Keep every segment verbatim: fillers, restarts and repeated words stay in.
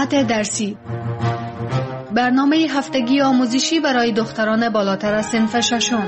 موضوعات درسی، برنامه هفتگی آموزشی برای دختران بالاتر از صنف ششم.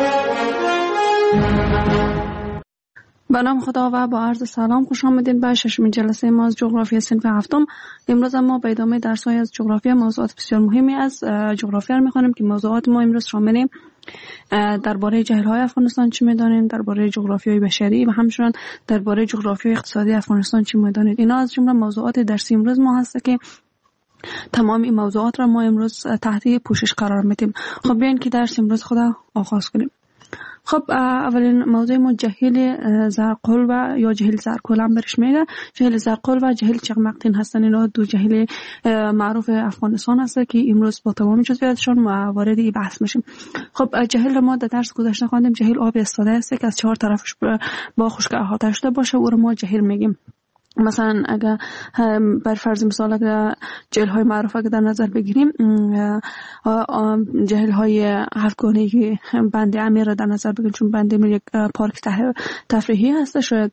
به نام خدا و با عرض سلام خوش آمدین به ششمین جلسه ما از جغرافی صنف هفتم. امروز ما به ادامه درس‌های از جغرافی موضوعات بسیار مهمی از جغرافی را می‌خوانیم که موضوعات ما امروز شامل درباره جهل‌های افغانستان چی می‌دانیم، درباره جغرافیای بشری و همچنین درباره جغرافیای اقتصادی افغانستان چی می‌دانید. اینا از جمله موضوعات درسی امروز ما هست که تمام این موضوعات را ما امروز تحت پوشش قرار میدیم. خب بیاین که درس امروز خدا آغاز کنیم. خب اولین موضوع ما جهل زرقل و یا جهل زرکل هم برش میگه. جهل زرقل و جهل چغمقتین هستن. اینا دو جهل معروف افغانستان هست که امروز با تمام جزئیاتشون وارد این بحث میشیم. خب جهل رو ما در درس گذشته خواندیم. جهل آب استاده است که از چهار طرفش با خشک احاطه شده باشه، او رو ما جهل میگیم. مثلا اگر بر فرض مثال اگر جهل های معروف اگر در نظر بگیریم، جهل های هفتگانه که بند امیر را در نظر بگیریم، چون بند امیر یک پارک تفریحی هست. شاید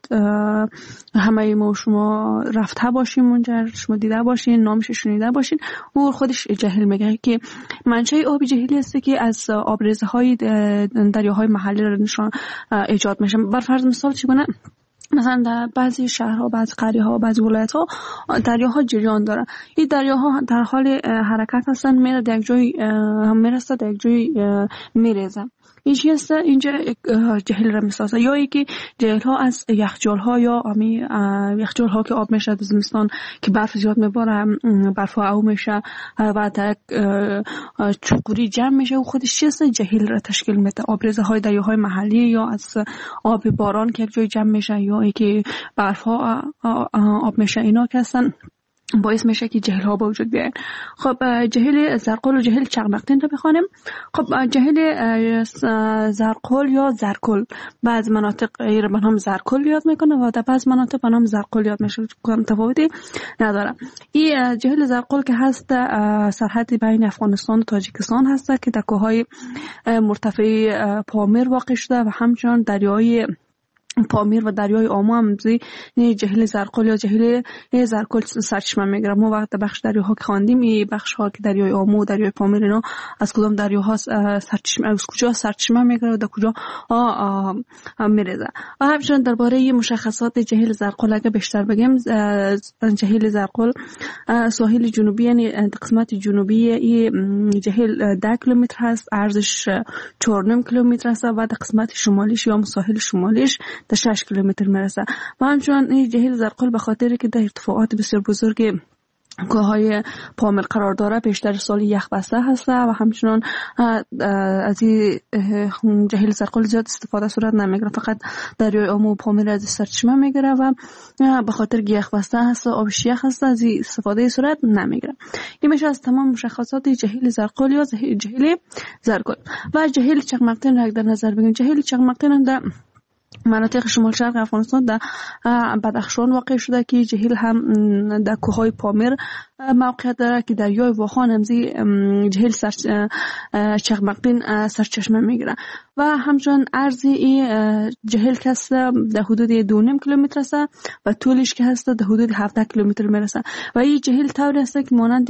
همه ما شما رفته باشیم اونجا، شما دیده باشین، نامش شنیده باشین. او خودش جهل میگه که منشأ آب جهلی است که از آبریزه های دریاهای محلی را نشان ایجاد میشه. بر فرض مثال چگونه مثلا در بعضی شهرها، بعضی قریه‌ها، بعضی ولایت‌ها دریاها جریان داره. این دریاها در حال حرکت هستن، میره در یک جای هم میرسه، در یک جای میریزه. این چی هست؟ اینجا جهل را میسازه. یا ای که جهل ها از یخچال ها یا امی یخچال ها که آب میشه در زمستان که برف زیاد میباره، برف ها او میشه و در چوکوری جمع میشه، و خودش چی هست؟ جهل را تشکیل میده. آبریزه های دریاهای محلی یا از آب باران که یک جای جمع میشه، یا ای که برف ها آب میشه، اینا که هستن باعث میشه که جهل ها به وجود بیاین. خب جهل زرقل و جهل چغمقتین رو بخوانیم. خب جهل زرقل یا زرکل بعض مناطق ایره به نام زرکل یاد میکنه و در بعض مناطق به نام زرقل یاد میشه، تفاوتی نداره. این جهل زرقل که هست سرحد بین افغانستان و تاجیکستان هست که در کوههای مرتفع پامیر واقع شده و همچنان دریای پامیر و دریای آمو هم زی جهل زرقل یا جهل زرکل سرچشمه میگیره. ما وقت بخش دریاها که خواندیم، این بخش ها که دریای آمو و دریای پامیر اینا از کدام دریاها سرچشمه، از کجا سرچشمه میگیره و در کجا میریزه. و همچنین درباره مشخصات جهل زرقل اگه بیشتر بگیم، جهل زرقل ساحل جنوبی یعنی قسمت جنوبی این جهل ده کیلومتر هست، عرضش چهار و نیم کیلومتر است و در قسمت شمالیش یا ساحل شمالیش تا شش کیلومتر میرسه. و همچنان این جهل زرقل به خاطر که در ارتفاعات بسیار بزرگ کوههای پامیر قرار داره، بیشتر سال یخ بسته هست و همچنان از این جهل زرقل زیاد استفاده صورت نمیگیره. فقط دریای آمو و پامیر از سرچشمه میگیره و به خاطر که یخ بسته هست، آبش یخ هست، از این استفاده صورت نمیگیره. این میشه از تمام مشخصات جهل زرقل یا جهل زرکل. و جهل چغمقتین را در نظر بگیریم. جهل چغمقتین هم در مناطق شمال شرق افغانستان در بدخشان واقع شده که جهل هم در کوههای پامیر موقعیت داره که دریای واخان همزی جهل سر چغمقتین سرچشمه میگیره. و همچنان عرض این جهل که هست در حدود دو و نیم کیلومتر است و طولش که هست در حدود هفده کیلومتر میرسه. و این جهل طوری است که مانند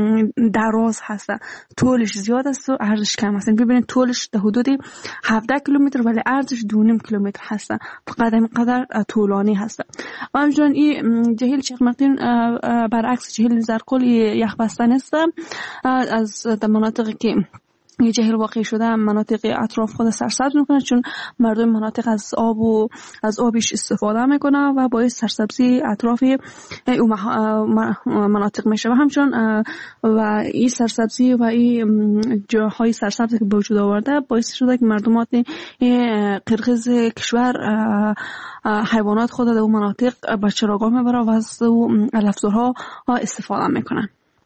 دراز هست، طولش زیاد است و عرضش کم است. ببینید طولش در حدود هفده کیلومتر ولی عرضش دو و نیم کیلومتر هست، فقط اینقدر طولانی هست. و همچنان این جهل چغمقتین برعکس جهل زرکل یخ بسته نیست. از در مناطقی که یه جهل واقع شده مناطق اطراف خود سرسبز میکنه، چون مردم مناطق از آب و از آبش استفاده میکنه و باعث سرسبزی اطراف اون مناطق میشه. و همچنان و این سرسبزی و این جاهای سرسبز که به وجود آورده باعث شده که مردمات قرقیز کشور حیوانات خود در اون مناطق به چراگاه میبره و از علفزارها استفاده میکنن.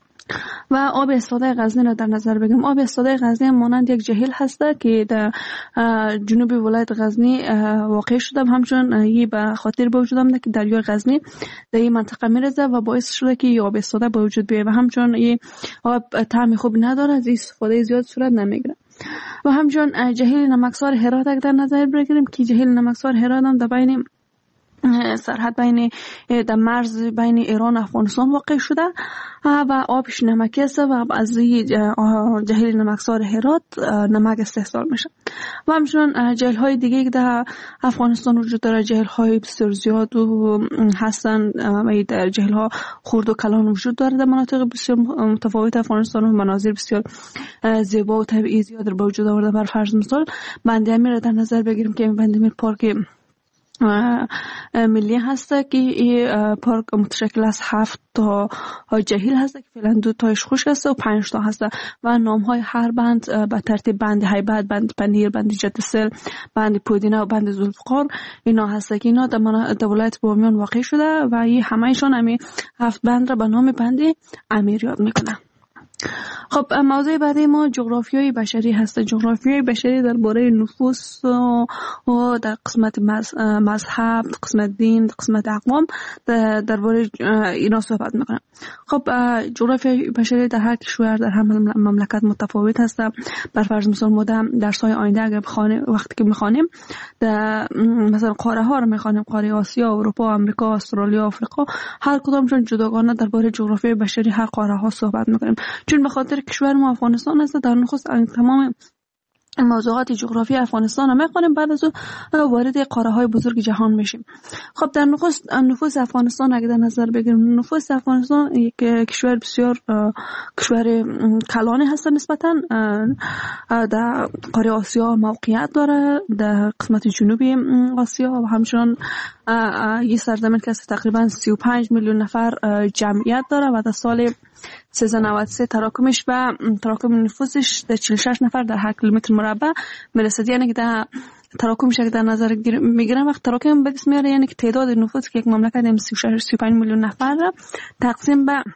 و آب استاده غزنی را در نظر بگیریم. آب استاده غزنی مانند یک جهل هسته که در جنوب ولایت غزنی واقع شده، همچنان یه به خاطر به وجود آمده که دریای غزنی در این منطقه میرزه و باعث شده که آب استاده به وجود بیاید و همچنان این آب طعم خوب نداره، از استفاده زیاد صورت نمیگیره. و همچنان جهل نمکسار هرات در نظر بگیریم که جهل نمکسار هرات هم در بین سرحد بین در مرز بین ایران و افغانستان واقع شده و آبش نمکی است و از جهیل نمکسار هرات نمک استحصال میشه. و همچنین جهیل های دیگه که در افغانستان وجود داره، جهیل های بسیار زیاد و هستن و در جهیل ها خرد و کلان وجود داره در مناطق بسیار متفاوت افغانستان و مناظر بسیار زیبا و طبیعی زیاد رو به وجود آورده. بر فرض مثال بند امیر رو در نظر بگیریم که بند امیر پارک ملی هسته که این پارک متشکل از هفت تا جهیل هسته که فعلا دو تایش خشک هسته و پنج تا هسته و نام های هر بند به ترتیب بند هیبت، بند پنیر، بند جدسل، بند پودینه و بند ذوالفقار اینا هسته که اینا در ولایت بامیان واقع شده و این همهشان همین هفت بند را به نام بند امیر یاد میکنه. خب موضوع بعدی ما جغرافیای بشری هست. جغرافیای بشری درباره نفوس و در قسمت مذهب، قسمت دین، قسمت اقوام درباره اینا صحبت میکنم. خب جغرافیای بشری در هر کشور در هر مملکت متفاوت هست. بر فرض مثال ما در درس‌های آینده اگر بخوانیم وقتی که میخوانیم در مثلا قاره ها رو میخوانیم، قاره آسیا، اروپا، آمریکا، استرالیا، آفریقا، هر کدامشون جداگانه درباره جغرافیای بشری هر قاره ها صحبت میکنیم. چون به خاطر کشور ما افغانستان است در نخست تمام موضوعات جغرافی افغانستان رو میخونیم، بعد از او وارد قاره های بزرگ جهان میشیم. خب در نخست نفوس افغانستان اگه در نظر بگیریم، نفوس افغانستان یک کشور بسیار کشور کلانی هست نسبتا در قاره آسیا موقعیت داره، در قسمت جنوبی آسیا و همچنان یک سرزمین که تقریبا سی و پنج میلیون نفر جمعیت داره و در سال سیزده نود و سه تراکمش و تراکم نفوسش در چهل و شش نفر در هر کیلومتر مربع میرسد. یعنی که در تراکمش که در نظر میگیرم وقت تراکم به دست میاره، یعنی که تعداد نفوس که یک مملکت سی و شش سی و پنج میلیون نفر را تقسیم به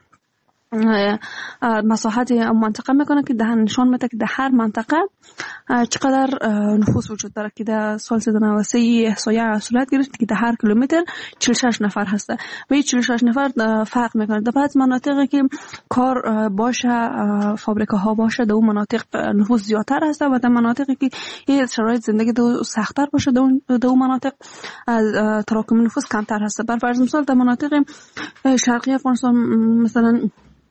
مساحت منطقه میکنه که ده نشان میده که در هر منطقه چقدر نفوس وجود داره که در سال سیزده نود و سه احصایه صورت گرفت که در هر کیلومتر چهل و شش نفر هسته و این چهل و شش نفر فرق میکنه. در بعض مناطقی که کار باشه، فابریکه ها باشه، در اون مناطق نفوس زیادتر هسته و در مناطقی که شرایط زندگی دو سخت‌تر باشه در اون مناطق تراکم نفوس کمتر هسته. بر فرض مثال در مناطق شرقی افغانستان مثلا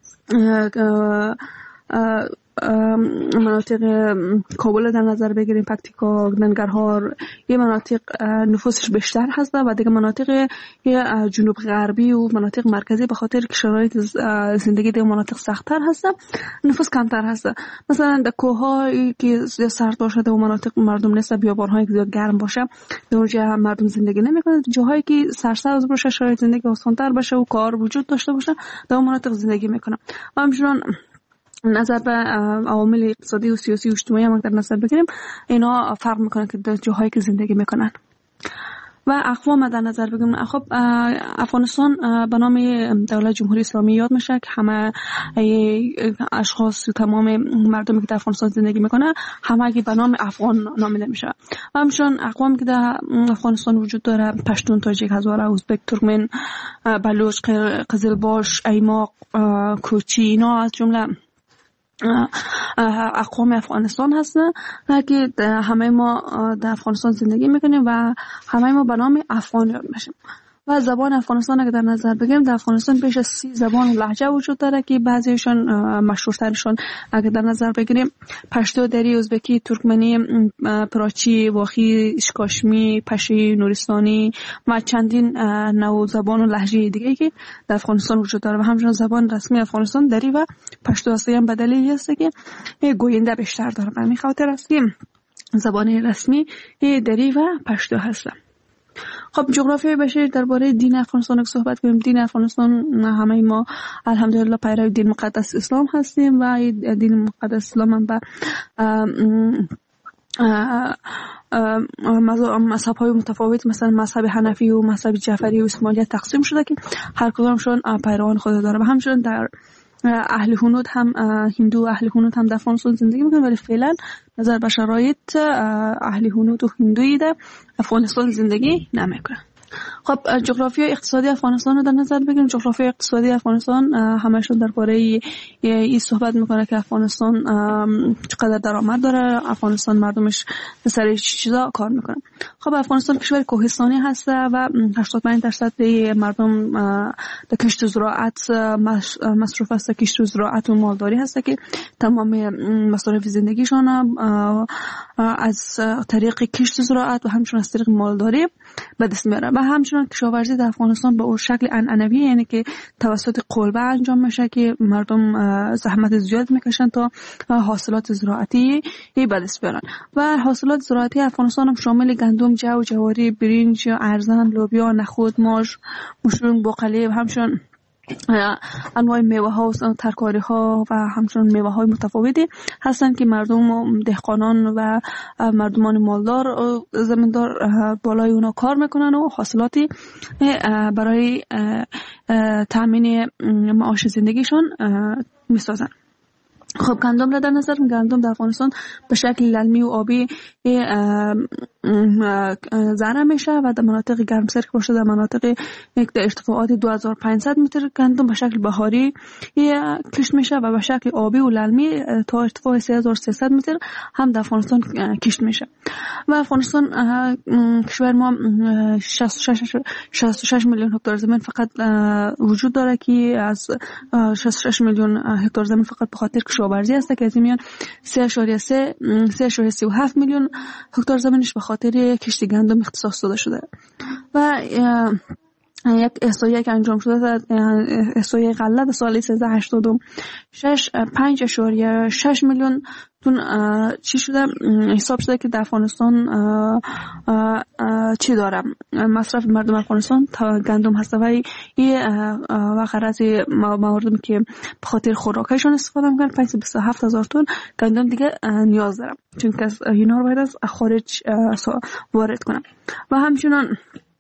مناطق کابل در نظر بگیریم، پکتیکا، ننگرهار، یه مناطق نفوسش بیشتر هست و دیگه مناطق جنوب غربی و مناطق مرکزی به خاطر که شرایط زندگی در مناطق سخت‌تر هست نفوس کمتر هست. مثلا در کوه‌هایی که سرد باشه در مناطق مردم نیست، بیابان‌هایی که زیاد گرم باشه در اونجا مردم زندگی نمی‌کنن. جاهایی که سرسبز باشه، شرایط زندگی آسان‌تر باشه و کار وجود داشته باشه در مناطق زندگی می‌کنن. و همچنین نظر به عوامل اقتصادی و سیاسی و اجتماعی هم در نظر بگیریم، اینا فرق میکنه که در جاهایی که زندگی میکنن. و اقوام در نظر بگیریم، خب افغانستان به نام دولت جمهوری اسلامی یاد میشه که همه اشخاص و تمام مردمی که در افغانستان زندگی میکنه همه به نام افغان نامیده میشه. و همچنین اقوامی که در افغانستان وجود داره، پشتون، تاجیک، هزاره، ازبک، ترکمن، بلوچ، قزلباش، ایماق، کوچی، اینا از جمله اقوام افغانستان هستن که همه ما در افغانستان زندگی میکنیم و همه ما به نام افغان یاد میشیم. و زبان افغانستان اگه در نظر بگیریم، در افغانستان بیش از سی زبان و لهجه وجود داره که بعضیشون مشهورترشون اگه در نظر بگیریم پشتو، دری، ازبکی، ترکمنی، پراچی، واخی، اشکاشمی، پشی، نورستانی و چندین نوع زبان و لهجه دیگه که در افغانستان وجود داره. و همچنین زبان رسمی افغانستان دری و پشتو هست. هم بدلی هست که گوینده بیشتر داره. به همین خاطر است که زبان رسمی دری و پشتو هست. خب جغرافیای بشری درباره دین افغانستان که صحبت کنیم، دین افغانستان همه ما الحمدلله پیرو دین مقدس اسلام هستیم و دین مقدس اسلام هم به مذهب های متفاوت مثلا مذهب حنفی و مذهب جعفری و اسماعیلیت تقسیم شده که هر کدامشون پیروان خود داره. و همچنین در اهل هنود هم هندو و اهل هنود هم در افغانستان زندگی میکنن، ولی فعلا نظر به شرایط اهل هنود و هندویی در افغانستان زندگی نمیکنن. خب جغرافیای اقتصادی افغانستان رو در نظر بگیریم. جغرافیای اقتصادی افغانستان همشون درباره این صحبت میکنه که افغانستان چقدر درآمد داره، افغانستان مردمش سر چیزا کار میکنه. خب افغانستان کشور کوهستانی هست و هشتاد و پنج درصد مردم در کشت و زراعت مصروف است. کشت و زراعت و مالداری هست که تمام مصارف زندگیشان از طریق کشت و زراعت و همچنین از طریق مالداری به دست میاره. و همچنین کشاورزی در افغانستان به اون شکل عنعنوی، یعنی که توسط قلبه انجام میشه که مردم زحمت زیاد میکشن تا حاصلات زراعتی به دست بیارن. و حاصلات زراعتی افغانستان هم شامل گندم، جو، جواری، برنج، ارزن، لوبیا، نخود، ماش، مشروم، بقالی و همچنین انواع میوه ها و ترکاری ها و همچنین میوه های متفاوتی هستند که مردم دهقانان و مردمان مالدار زمیندار بالای اونا کار میکنن و حاصلاتی برای تامین معاش زندگیشون میسازن. خب گندم را در نظر گندم در افغانستان به شکل للمی و آبی زرع میشه و در مناطق گرمسیر که باشه در مناطق در ارتفاعات دو هزار و پانصد متر گندم به شکل بهاری کشت میشه و به شکل آبی و للمی تا ارتفاع سه هزار و سیصد متر هم در افغانستان کشت میشه. و افغانستان کشور ما شصت و شش میلیون هکتار زمین فقط وجود داره که از شصت و شش میلیون هکتار زمین فقط به خاطر کشاورزی است که از این میان سه اشاریه سی و هفت میلیون هکتار زمینش به خاطر کشت گندم اختصاص داده شده. و یک احصایه که انجام شده، احصایه غله در سال سیزده هشتاد و شش پنج اشاریه شش میلیون تون چی شده حساب شده که در افغانستان چی داره مصرف مردم افغانستان تا گندم هست و این و غرض مردم که به خاطر خوراکشون استفاده میکنن پنجصد و بیست و هفت هزار تن گندم دیگه نیاز دارم، چون که اینا رو باید از خارج وارد کنن. و همچنین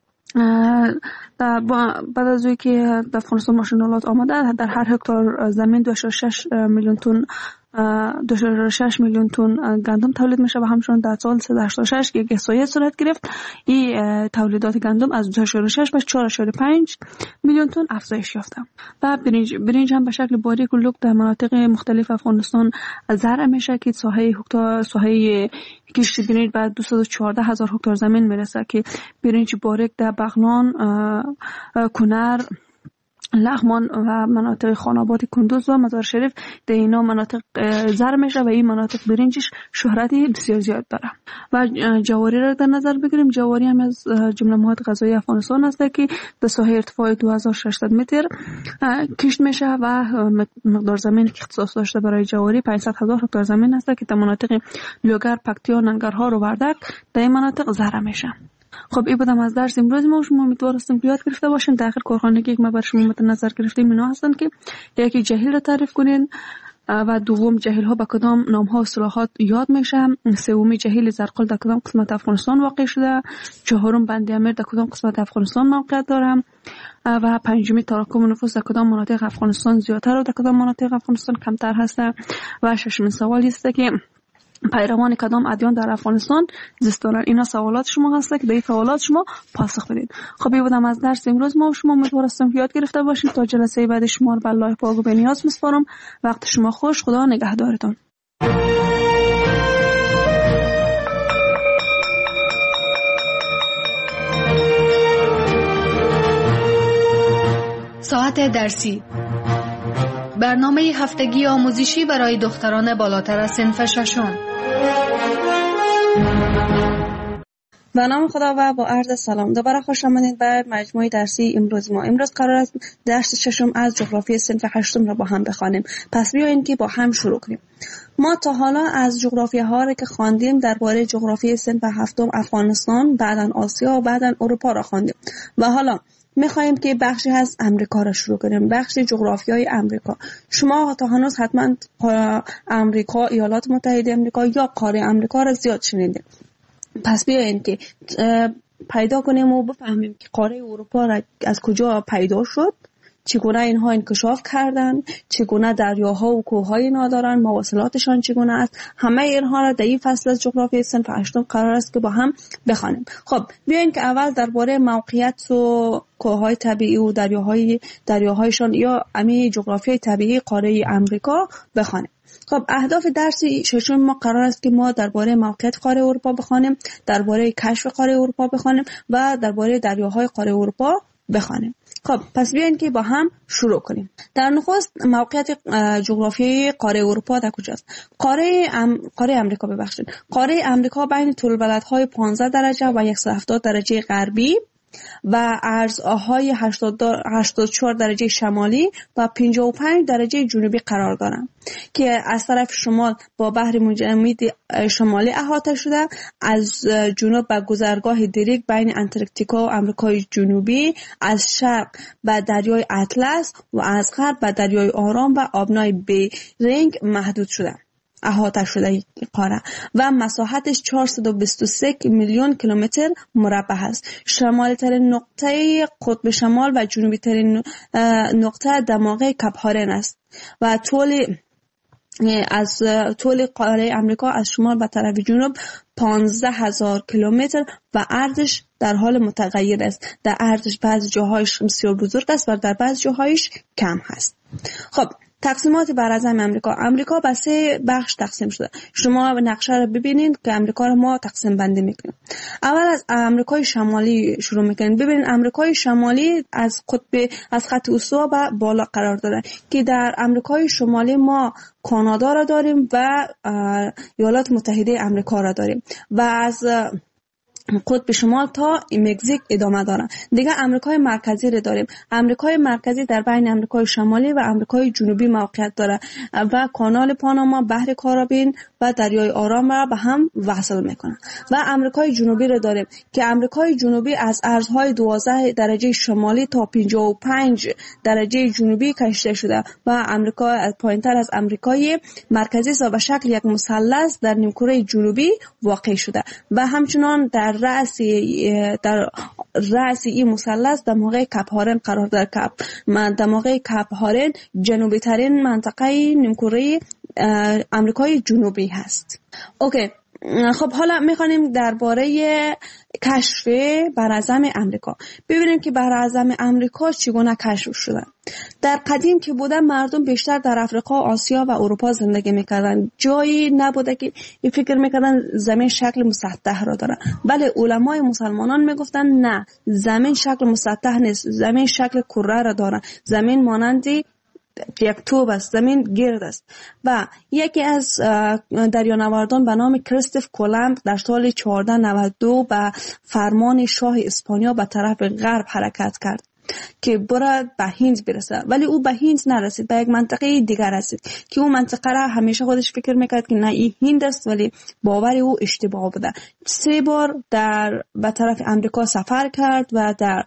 بعد از اینکه در افغانستان ماشینالات آمده در هر هکتار زمین دو و شش میلیون تن دو و شش میلیون تن گندم تولید میشه و همچنین در سال سیصد و هشتاد و شش که احصایه صورت گرفت این تولیدات گندم از دو و شش به چهار و پنج میلیون تن افزایش یافته. و برنج برنج هم به شکل باریک و لوک در مناطق مختلف افغانستان زرع میشه که ساحه هکتار ساحه کشت برنج بعد دویست و چهارده هزار هکتار زمین میرسه که برنج باریک در بغلان، کنر، لغمان و مناطق خاناباد کندوز و مزار شریف در اینا مناطق زرع میشه و این مناطق برنجش شهرتی بسیار زیاد داره. و جواری را در نظر بگیریم. جواری هم از جمله مواد غذایی افغانستان است که در ساحه ارتفاع دو هزار و ششصد متر کشت میشه و مقدار زمین که اختصاص داشته برای جواری پانصد هزار هکتار زمین است که در مناطق لوگر، پکتیا، ننگرهار و وردک در این مناطق زرع میشه. خب این بودم از درس امروز ما. شما امیدوارم که یاد گرفته باشین. در آخر کارخانگی که ما بر شما مد نظر گرفتیم اینا هستن که یکی جهیل را تعریف کنین و دوم جهیل ها به کدام نام ها و اصطلاحات یاد میشه، سومی جهیل زرقل در کدام قسمت افغانستان واقع شده، چهارم بند امیر در کدام قسمت افغانستان موقعیت داره و پنجمی تراکم نفوس در کدام مناطق افغانستان زیادتر و در کدام مناطق افغانستان کمتر هست و ششمین سوال است که پیروان کدام ادیان در افغانستان زیستانند. اینا سوالات شما هست که به این سوالات شما پاسخ بدید. خب این بودم از درس امروز ما. شما امیدوارم که یاد گرفته باشید. تا جلسه بعد شما رو به الله پاک و به نیاز میسپارم. وقت شما خوش. خدا نگهدارتان. ساعت درسی، برنامه هفتگی آموزشی برای دختران بالاتر از صنف ششم. به نام خدا و با عرض سلام دوباره خوش آمدید به مجموعه درسی امروز ما. امروز قرار است درس ششم از جغرافی صنف هشتم را با هم بخوانیم. پس بیایید که با هم شروع کنیم. ما تا حالا از جغرافی ها را که خواندیم درباره جغرافی صنف هفتم افغانستان، بعداً آسیا و بعداً اروپا را خواندیم و حالا میخوایم که بخشی از امریکا را شروع کنیم، بخش جغرافیای امریکا. شما تا هنوز حتما امریکا، ایالات متحده امریکا یا قاره امریکا را زیاد شنیدید. پس بیایید که پیدا کنیم و بفهمیم که قاره اروپا را از کجا پیدا شد، چگونه اینها انکشاف کردن، چگونه دریاها و کوههای اینا دارن، مواصلاتشان چگونه است. همه اینها را در این فصل از جغرافیای صنف هشتم قرار است که با هم بخوانیم. خب بیاین که اول درباره موقعیت و کوههای طبیعی و دریاهای دریاهایشان یا امی جغرافیای طبیعی قاره آمریکا بخوانیم. خب اهداف درس ششم ما قرار است که ما درباره موقعیت قاره اروپا بخوانیم، درباره کشف قاره اروپا بخوانیم و درباره دریاهای قاره اروپا بخوانیم. خب پس بیاین که با هم شروع کنیم. در نخست موقعیت جغرافیایی قاره اروپا در کجاست؟ قاره ام... قاره آمریکا ببخشید. قاره آمریکا بین طول‌بلدهای پانزده درجه و صد و هفتاد درجه غربی و عرضهای هشتاد و چهار درجه شمالی و پنجاه و پنج درجه جنوبی قرار دارند که از طرف شمال با بحر متجمد شمالی احاطه شده، از جنوب به گذرگاه دریک بین انتارکتیکا و آمریکای جنوبی، از شرق به دریای اطلس و از غرب به دریای آرام و آبنای بیرینگ محدود شده احاطه شده قاره و مساحتش چهارصد و بیست و سه میلیون کیلومتر مربع است. شمالی ترین نقطه قطب شمال و جنوبی ترین نقطه دماغه کپ هارن است و طول از طول قاره آمریکا از شمال به طرف جنوب پانزده هزار کیلومتر و عرضش در حال متغیر است. در عرضش بعضی جاهایش بسیار بزرگ است و در بعضی جاهایش کم هست. خب تقسیمات براعظم آمریکا. آمریکا به سه بخش تقسیم شده. شما نقشه رو ببینید که آمریکا رو ما تقسیم بندی میکنیم. اول از آمریکای شمالی شروع میکنیم. ببینید آمریکای شمالی از قطب از خط استوا به بالا قرار داره که در آمریکای شمالی ما کانادا را داریم و ایالات متحده آمریکا را داریم و از قطب شمال تا مکزیک ادامه دارن. دیگه آمریکای مرکزی رو داریم. آمریکای مرکزی در بین آمریکای شمالی و آمریکای جنوبی موقعیت داره و کانال پاناما، بحر کارائیب و دریای آرام را به هم وصل میکنه. و آمریکای جنوبی رو داریم که آمریکای جنوبی از ارزهای دوازده درجه شمالی تا پنجاه و پنج درجه جنوبی کشیده شده و آمریکا پایینتر از آمریکای مرکزی و به شکل یک مثلث در نیمکره جنوبی واقع شده و همچنان در رأس در رأس این مثلث دماغه کپ هارن قرار دارد. کپ من دماغه کپ هارن جنوبی ترین منطقه نیمکره آمریکای جنوبی هست. اوکی. خب حالا میخوانیم درباره کشف براعظم آمریکا. ببینیم که براعظم آمریکا چگونه کشف شده. در قدیم که بوده مردم بیشتر در افریقا، آسیا و اروپا زندگی میکردن. جایی نبوده که این فکر میکردن زمین شکل مسطح را داره. بله علمای مسلمانان میگفتن نه، زمین شکل مسطح نیست، زمین شکل کره را داره. زمین مانندی یک توب است، زمین گرد است. و یکی از دریانوردان به نام کریستوف کولومب در سال چهارصد و نود و دو به فرمان شاه اسپانیا به طرف غرب حرکت کرد که برد به هند برسه، ولی او به هند نرسید، به یک منطقه دیگر رسید که اون منطقه را همیشه خودش فکر میکرد که نه این هند است، ولی باور او اشتباه بوده. سه بار در به طرف امریکا سفر کرد و در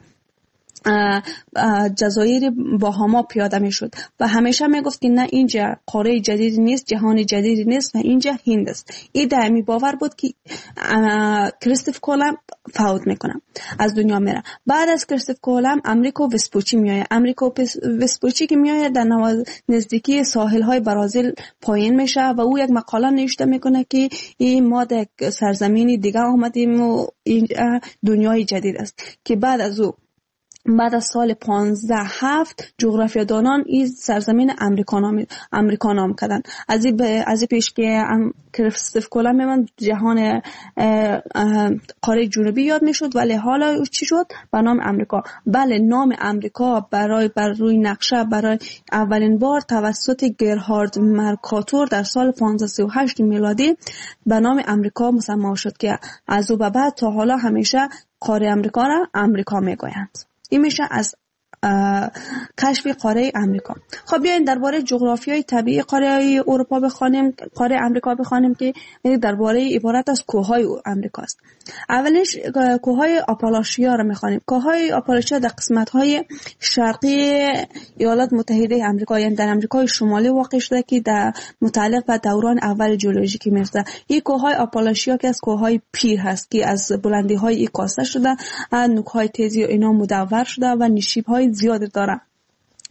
جزایر باهاما پیاده می شد و همیشه می گفت که نه اینجا قاره جدیدی نیست، جهان جدیدی نیست و اینجا هند است. این دائمی باور بود که کریستوف کولومب فوت میکنه، از دنیا میره. بعد از کریستوف کولومب امریکا وسپوچی میآید. امریکا وسپوچی که میآید در نزدیکی ساحل های برازیل پایین میشه و او یک مقاله نوشته میکنه که این ما در سرزمینی دیگه آمدیم و این دنیای جدید است که بعد از او بعد از سال پانزده هفت جغرافیادانان این سرزمین امریکا نام امریکا نام کردن. از این از این پیش که کریستوف کولومب من جهان قاره جنوبی یاد میشد، ولی حالا چی شد به نام امریکا. بله نام امریکا برای بر روی نقشه برای اولین بار توسط گرهارد مرکاتور در سال پانزده سی و هشت میلادی به نام امریکا مسمى شد که از او به بعد تا حالا همیشه قاره امریکا را امریکا میگویند. این میشه از کشف قاره امریکا. خب بیاین درباره جغرافیای طبیعی قاره اروپا بخوانیم، قاره امریکا بخوانیم که درباره عبارت از کوههای امریکا است. اولش کوههای آپالاشیا را میخوانیم. کوههای آپالاشیا در قسمت‌های شرقی ایالات متحده آمریکا، یعنی در آمریکای شمالی واقع شده که در متعلق به دوران اول ژئولوژیکی میرسه. این کوههای آپالاشیا که از کوههای پیر هست که از بلندی‌های ای کاسته شده، نوک‌های تیزی و اینا مدور شده و نشیب‌های زیاد داره.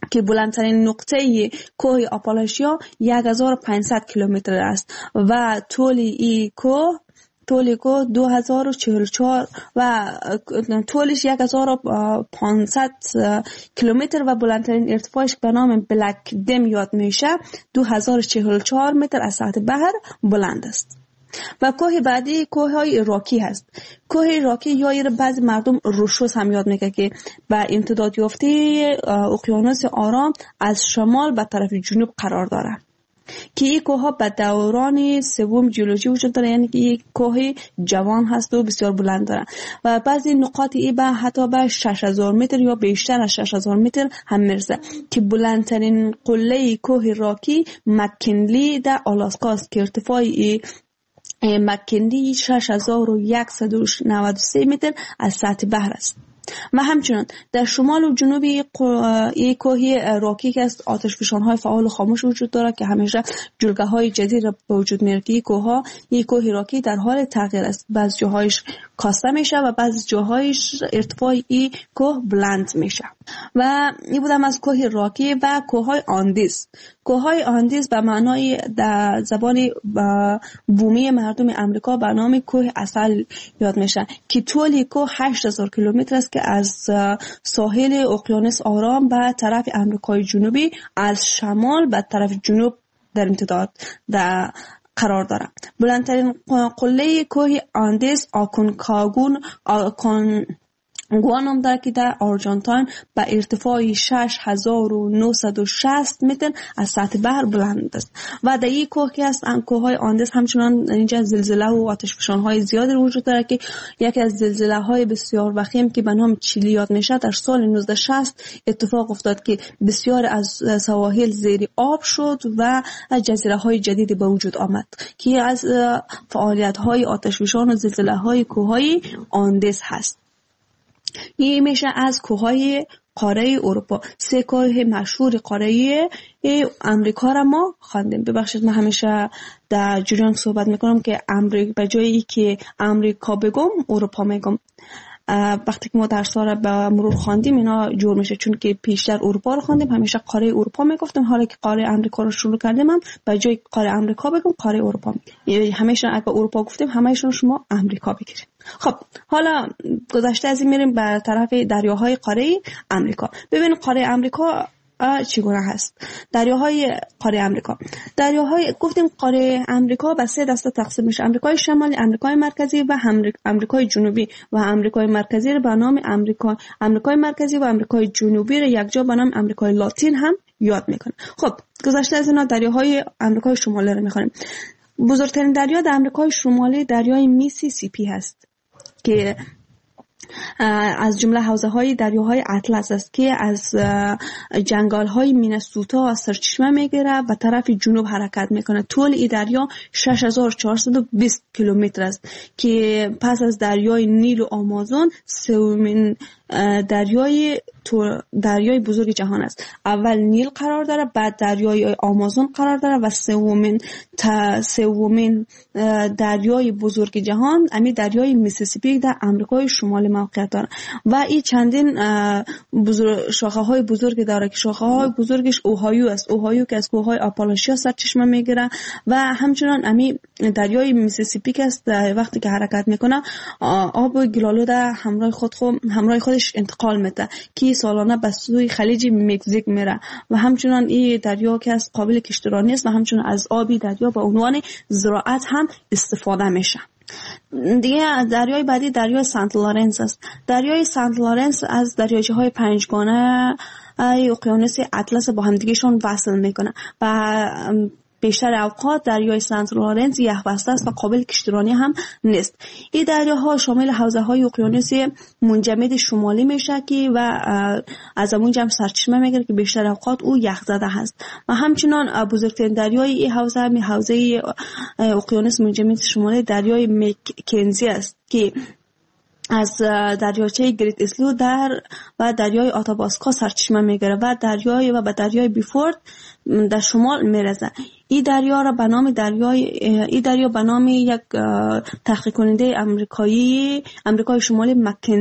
که بلندترین نقطه کوه آپالاشیا یک هزار و پانصد کیلومتر است و طول این کوه طول کوه دو هزار و چهل و چهار و طولش یک هزار و پانصد کیلومتر و بلندترین ارتفاعش به نام بلک دم یاد میشه دو هزار و چهل و چهار متر از سطح بحر بلند است. و کوه بعدی کوه های راکی هست. کوه راکی یا ایر بعضی مردم روشوس هم یاد میگه که با امتداد یافته اقیانوس آرام از شمال به طرف جنوب قرار داره که این کوه ها به دوران سوم جیولوژی وجود داره، یعنی که این کوه جوان هست و بسیار بلند داره و بعضی نقاط ای به حتی به شش هزار متر یا بیشتر از شش هزار متر هم میرسه که بلندترین قله کوه راکی مکنلی در آلاسکا است که ارتفاع مکنلی شش هزار و صد و نود و سه متر از سطح بحر است. و همچنان در شمال و جنوب یک کوه راکی که است آتشفشان‌های فعال و خاموش وجود دارد که همیشه جلگه‌های جدید را به وجود میاره که کوه‌ها یک کوه راکی در حال تغییر است. بعضی جاهایش کاسته میشه و بعضی جاهایش ارتفاع این کوه بلند میشه. و این بودم از کوه راکی و کوه‌های آندیز. کوه‌های آندیز به معنای در زبان بومی مردم امریکا به نام کوه عسل یاد میشه که طول کوه هشت هزار کیلومتر است که از ساحل اقیانوس آرام به طرف امریکای جنوبی از شمال به طرف جنوب در امتداد در قرار دارد. بلندترین قله کوه آندیز آکونکاگون آکون گوانم داره که در آرژانتین به ارتفاع شش هزار و نهصد و شصت متر از سطح بحر بلند است و در این کوه که است کوههای آندیز همچنان اینجا زلزله و آتشفشان‌های زیادی وجود داره که یکی از زلزله‌های بسیار وخیم که به نام چیلی یاد میشه در سال نوزده شصت اتفاق افتاد که بسیار از سواحل زیر آب شد و جزیره‌های جدیدی به وجود آمد که از فعالیت‌های آتشفشان و زلزله‌های کوههای آندیز هست. این میشه از کوههای قاره اروپا. سه کوه مشهور قاره امریکا را ما خواندیم. ببخشید من همیشه در جریان صحبت میکنم که امریکا به جایی که امریکا بگم اروپا میگم. وقتی که ما درس را به مرور خواندیم اینا جور میشه چون که پیشتر اروپا رو خواندیم همیشه قاره اروپا میگفتیم، حالا که قاره امریکا رو شروع کردیم هم به جای قاره امریکا بگم قاره اروپا میگیم. یعنی همیشه اگه اروپا گفتیم همه‌شون شما امریکا بگیرید. خب حالا گذشته از این میریم به طرف دریاهای قاره امریکا. ببینید قاره امریکا چگونه هست. دریاهای قاره امریکا دریاهای گفتیم قاره امریکا به سه دسته تقسیم میشه: امریکای شمالی، امریکای مرکزی و امریکای جنوبی. و امریکای مرکزی رو به نام امریکا امریکای مرکزی و امریکای جنوبی رو یکجا به نام امریکای لاتین هم یاد میکنه. خب گذشته از اینا دریاهای امریکای شمالی رو میخونیم. بزرگترین دریا در امریکای شمالی دریای میسیسیپی هست که از جمله حوزه‌های دریاهای اطلس است که از جنگل‌های مینسوتا سرچشمه میگیره و طرف جنوب حرکت میکنه. طول این دریا شش هزار و چهارصد و بیست کیلومتر است که پس از دریای نیل و آمازون سومین دریای دریای بزرگ جهان است. اول نیل قرار داره، بعد دریای آمازون قرار داره و سومین تا سومین دریای بزرگ جهان امی دریای میسیسیپی در امریکای شمالی موقعیت داره و این چندین بزرگ شاخه های بزرگ داره که شاخه های بزرگش اوهایو است. اوهایو که از کوههای آپالاشیا سرچشمه میگیره و همچنان امی دریای میسیسیپی که است وقتی که حرکت میکنه آب گلالود همراه خود خو همراه خودش انتقال میده که سالانه به سوی خلیج مکزیک میره و همچنان این دریا که از قابل کشتیرانی است و همچنان از آبی دریا به عنوان زراعت هم استفاده میشه. دیگه دریای بعدی دریای سنت لارنس است. دریای سنت لارنس از دریاچه های پنجگانه اقیانوس اطلس با همدیگهشون وصل میکنه و بیشتر اوقات دریای سنت لارنس یخبسته است و قابل کشتیرانی هم نیست. این دریاها شامل حوزه‌های اقیانوس منجمد شمالی میشه که و از اونجا هم سرچشمه میگیره که بیشتر اوقات او یخزده هست و همچنان بزرگترین دریای این حوزه می حوزه اقیانوس منجمد شمالی دریای مکنزی است که از دریاچه گریت اسلو در و دریای آتاباسکا سرچشمه میگیره و دریای و به دریای بیفورد در شمال میرسه. این دریا را به نام دریای این دریا به نام یک تحقیق کننده آمریکایی آمریکای شمالی مکنزی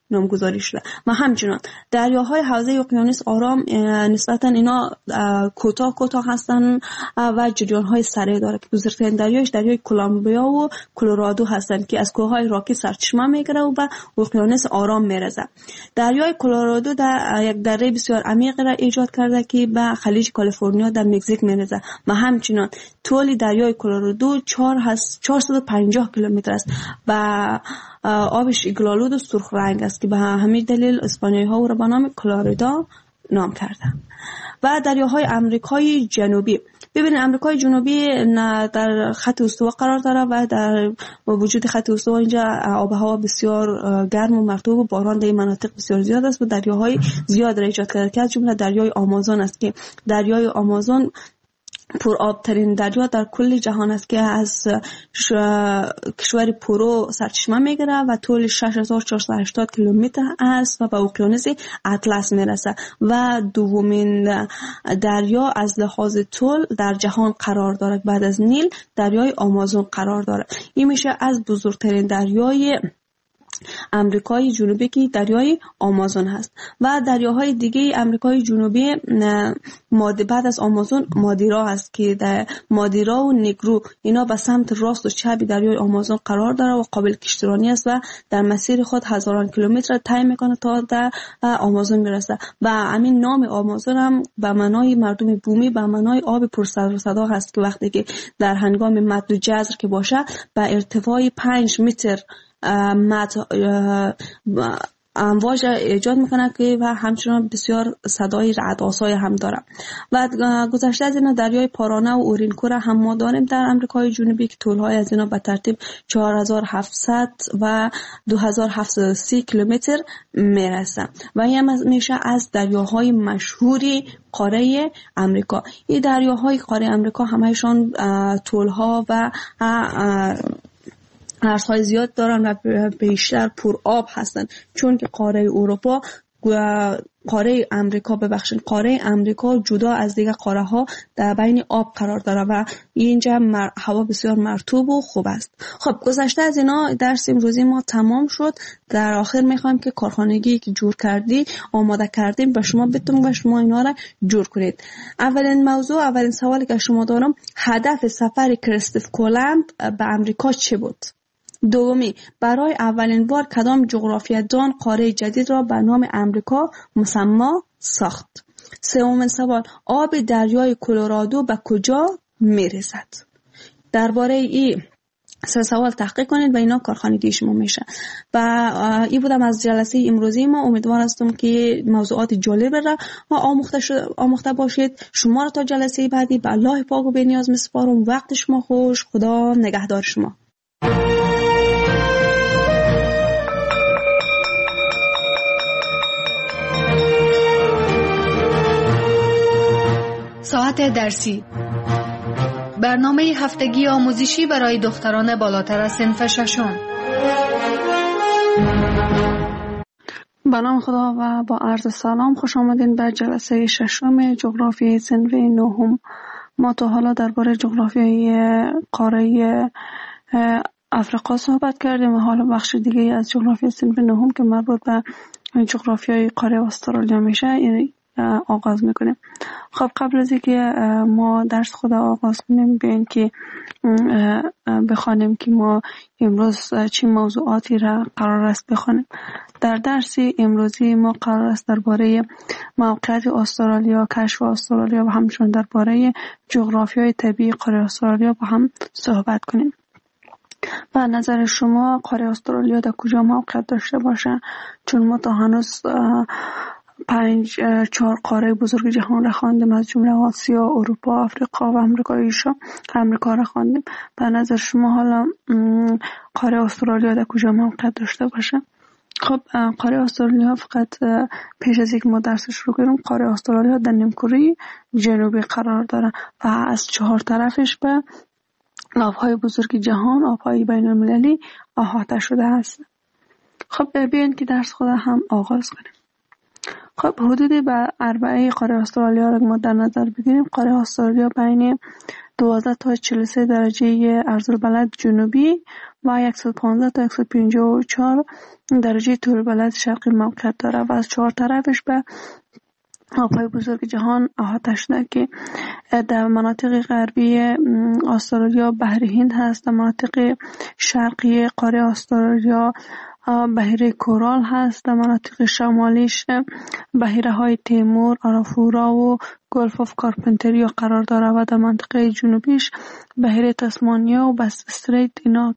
نامگذاری شده. و همچنان دریاهای حوزه اقیانوس آرام نسبتا اینا کوتاه کوتاه هستن و جریان‌های سریع داره که بزرگترین دریایش دریای کلمبیا و کلرادو هستن که از کوههای راکی سرچشمه میگیره و به اقیانوس آرام میرسه. دریای کلرادو در یک دره بسیار عمیق را ایجاد کرده که به خلیج کالیفرنیا در مکزیک میرسه و همچنان طول دریای کلرادو چهارصد و پنجاه کیلومتر است و آبش ایگلالود و سرخ رنگ است که به همین دلیل اسپانیایی ها او را به نام کلورادا نام کردن. و دریاهای آمریکای جنوبی، ببینید آمریکای جنوبی در خط استوا قرار داره و در وجود خط استوا اینجا آب و هوا بسیار گرم و مرطوب و باران در این مناطق بسیار زیاد است و دریاهای زیاد را ایجاد کرده که از جمله دریای آمازون است که دریای آمازون پر آب ترین دریا در کل جهان است که از کشور پرو سرچشمه میگیره و طول شش هزار و چهارصد و هشتاد کیلومتر است و به اقیانوس اطلس میرسه و دومین دریا از لحاظ طول در جهان قرار دارد. بعد از نیل دریای آمازون قرار دارد. این میشه از بزرگترین دریای امریکای جنوبی که دریای آمازون هست. و دریاهای دیگه امریکای جنوبی بعد از آمازون مادیرا هست که در مادیرا و نگرو اینا به سمت راست و چپ دریای آمازون قرار داره و قابل کشتیرانی است و در مسیر خود هزاران کیلومتر طی میکنه تا در آمازون میرسه. و همین نام آمازون هم به معنای مردم بومی به معنای آب پر سر و صدا هست که وقتی که در هنگام مد و جزر که باشه به ارتفاع پنج متر مد امواج ایجاد میکنه که و همچنان بسیار صدای رعدآسای هم داره. و گذشته از اینا دریای پارانه و اورینکو را هم ما داریم در امریکای جنوبی که طولهای از اینا به ترتیب چهار هزار و هفتصد و دو هزار و هفتصد و سی کیلومتر میرسه و این میشه از دریاهای مشهوری قاره امریکا. این دریاهای قاره امریکا همهشان طولها و عرضهای زیاد دارن و بیشتر پر آب هستن، چون که قاره اروپا قاره امریکا ببخشید قاره امریکا جدا از دیگه قاره ها در بین آب قرار داره و اینجا مر... هوا بسیار مرطوب و خوب است. خب گذشته از اینا درس امروزی ما تمام شد. در آخر میخوایم که کارخانگی که جور کردی آماده کردیم به شما بتونم و شما اینا را جور کنید. اولین موضوع اولین سوالی که شما دارم هدف سفر کریستوف کولومب به امریکا چه بود؟ دومی، برای اولین بار کدام جغرافیه‌دان قاره جدید را به نام امریکا مسما ساخت؟ سومین سوال، آب دریای کلرادو به کجا میرسد؟ درباره این سه سوال تحقیق کنید و اینا کارخانگی شما میشه. و این بودم از جلسه امروزی ما. امیدوار هستم که موضوعات جالب را آموخته شد آموخته باشید. شما را تا جلسه بعدی به الله پاک و بی‌نیاز میسپارم. وقت شما خوش. خدا نگهدار شما. ساعت درسی، برنامه هفتگی آموزشی برای دختران بالاتر از صنف ششم. به نام خدا و با عرض سلام خوش آمدین به جلسه ششم جغرافیای صنف نهم. ما تا حالا درباره جغرافیای قاره افریقا صحبت کردیم و حالا بخش دیگه از جغرافیای صنف نهم که مربوط به جغرافیای قاره استرالیا میشه یعنی آغاز میکنیم. خب قبل از اینکه ما درس خدا آغاز کنیم بیاین که بخوانیم که ما امروز چه موضوعاتی را قرار است بخوانیم. در درس امروزی ما قرار است درباره موقعیت استرالیا، کشف استرالیا و همچنین درباره جغرافیای طبیعی قاره استرالیا با هم صحبت کنیم. به نظر شما قاره استرالیا در کجا موقعیت داشته باشه؟ چون ما تا هنوز پنج چهار قاره بزرگ جهان را خواندیم، از جمله آسیا، اروپا، آفریقا و امریکای شا امریکا را خواندیم. به نظر شما حالا قاره استرالیا در کجا موقعیت داشته باشه؟ خب قاره استرالیا فقط پیش از اینکه ما درس شروع کنیم، قاره استرالیا در نیمکره جنوبی قرار داره و از چهار طرفش به آبهای بزرگ جهان، آبهای بین المللی احاطه شده است. خب بیاین که درس خود هم آغاز کنیم. خب حدود به اربعه قاره استرالیا را ما در نظر بگیریم. قاره استرالیا بین دوازده تا چهل و سه درجه عرض‌البلد جنوبی و صد و پانزده تا صد و پنجاه و چهار درجه طول‌البلد شرقی موقعیت داره و از چهار طرفش به آب‌های بزرگ جهان احاطه شده که در مناطق غربی استرالیا بحر هند هست، در مناطق شرقی قاره استرالیا بحیره کورال هست، در مناطق شمالیش بحیره های تیمور، آرافورا و گلف آف کارپنتریا قرار داره و در منطقه جنوبیش بحیره تسمانیا و بس استریت اینا